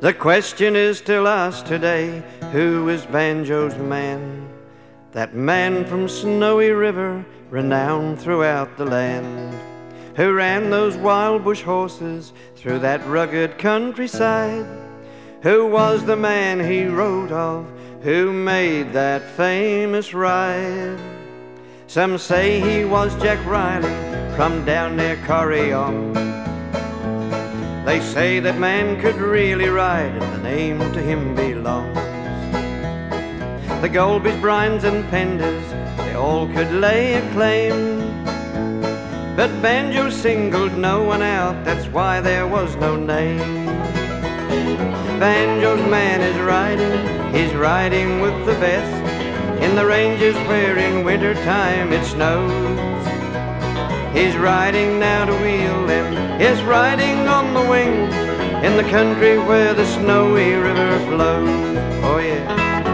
The question is still asked today, who is Banjo's man? That man from Snowy River, renowned throughout the land, who ran those wild bush horses through that rugged countryside. Who was the man he wrote of, who made that famous ride? Some say he was Jack Riley from down near Corryong. They say that man could really ride, and the name to him belongs. The Golbys, Bryans and Penders, they all could lay a claim, but Banjo singled no one out, that's why there was no name. Banjo's man is riding, he's riding with the best, in the ranges where in winter time it snows. He's riding now to wheel them, he's riding on the wing, in the country where the Snowy River flows. Oh yeah.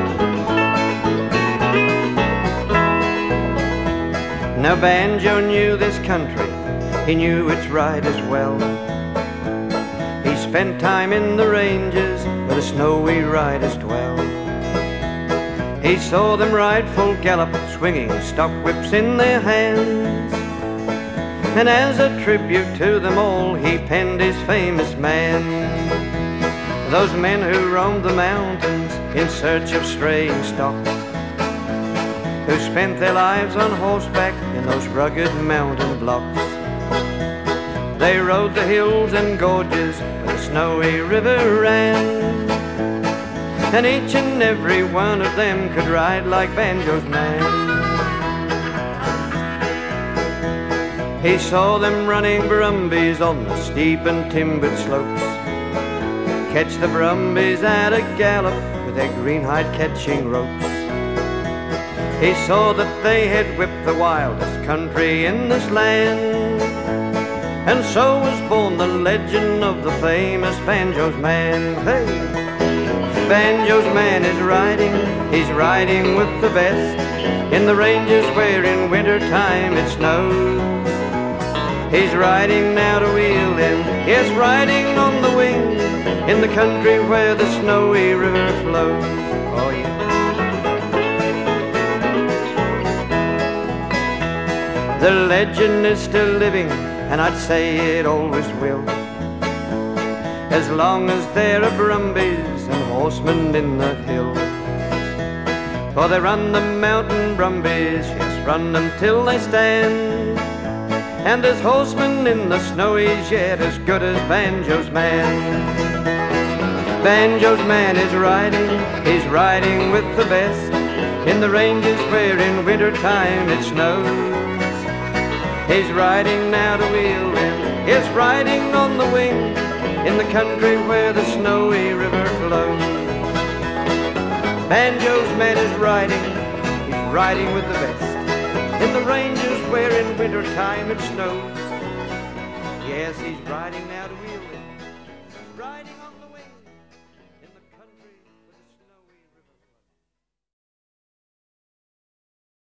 Now Banjo knew this country, he knew its riders well. He spent time in the ranges where the Snowy riders dwell. He saw them ride full gallop, swinging stock whips in their hands, and as a tribute to them all, he penned his famous man. Those men who roamed the mountains in search of straying stock, who spent their lives on horseback in those rugged mountain blocks. They rode the hills and gorges where the Snowy River ran, and each and every one of them could ride like Banjo's man. He saw them running brumbies on the steep and timbered slopes, catch the brumbies at a gallop with their greenhide catching ropes. He saw that they had whipped the wildest country in this land, and so was born the legend of the famous Banjo's man. Hey! Banjo's man is riding, he's riding with the best, in the ranges where in winter time it snows. He's riding now to wheel them, yes, riding on the wing, in the country where the Snowy River flows. Oh yeah. The legend is still living, and I'd say it always will, as long as there are brumbies and horsemen in the hills. For they run the mountain brumbies, yes, run them till they stand, and there's horsemen in the snowies yet as good as Banjo's man. Banjo's man is riding, he's riding with the best, in the ranges where in winter time it snows. He's riding now to wheel them, he's riding on the wing, in the country where the Snowy River flows. Banjo's man is riding, he's riding with the best, in the ranges where in winter time it snows. Yes, he's riding now to wheel them, riding